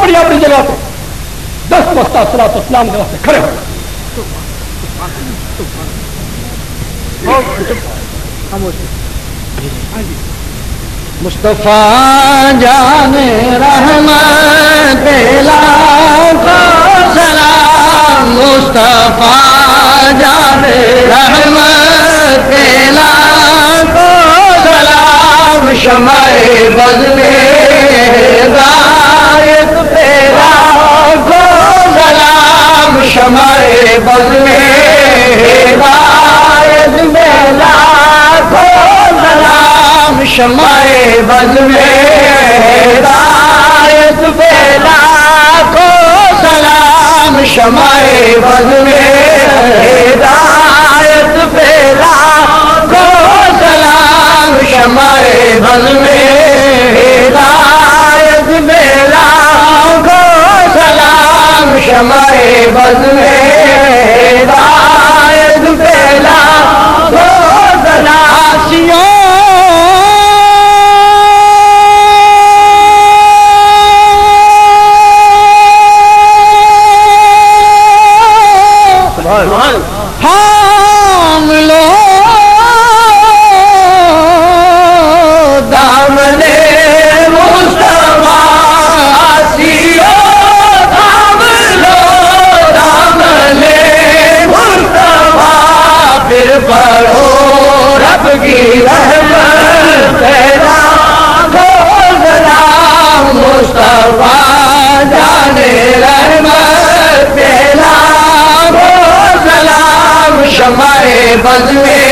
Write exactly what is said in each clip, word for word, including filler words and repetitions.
اپنی اپنی جگہ پہ دس وقت صلاۃ اسلام کے واسطے کھڑے ہو مصطفیٰ جان رحمت لاکھوں سلام، مصطفیٰ جان رحمت لاکھوں سلام، شمع بز میں ہدایت پہ لاکھوں سلام، شمع بز میں ہدایت پہ لاکھوں سلام، شمع بز میں ہدایت پہ لاکھوں سلام، شمع بز میں ہدایت پہ لاکھوں سلام، شمع بز میں ہدایت پہ لاکھوں سلام، شمع بز میں ہدایت پہ لاکھوں سلام۔ ہم لو دامنے مصطفیٰ آسیو، ہم لو دامنے مصطفیٰ، پھر پڑھو رب کی رحمت پیدا ہو سلام، مصطفیٰ جان رحمت پیدا ہو سلام، شمع بز میں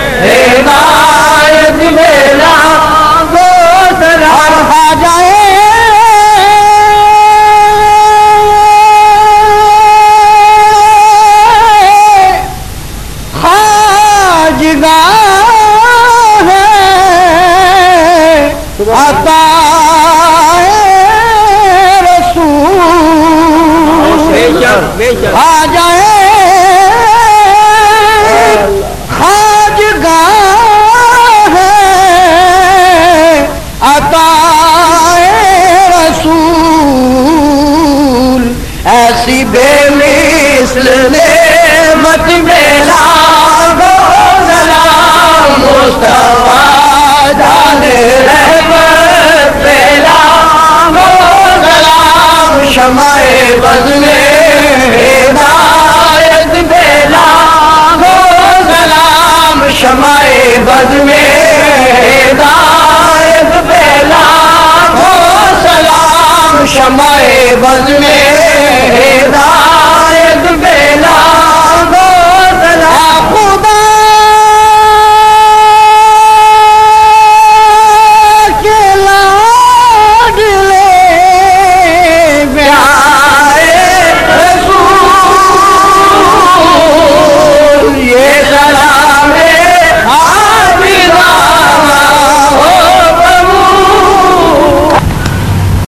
ہدایت میں لاکھوں سلام۔ آ جائے خواجگاہ ہے عطا رسول، آ جائے خواجگاہ ہے عطا رسول، ایسی بے مثل نعمت میں لاکھوں سلام، مصطفیٰ جان رحمت پہ لاکھوں سلام، شمع بز میں ہدایت پہ لاکھوں سلام، شمع بز میں ہدایت پہ لاکھوں سلام، شمع بز میں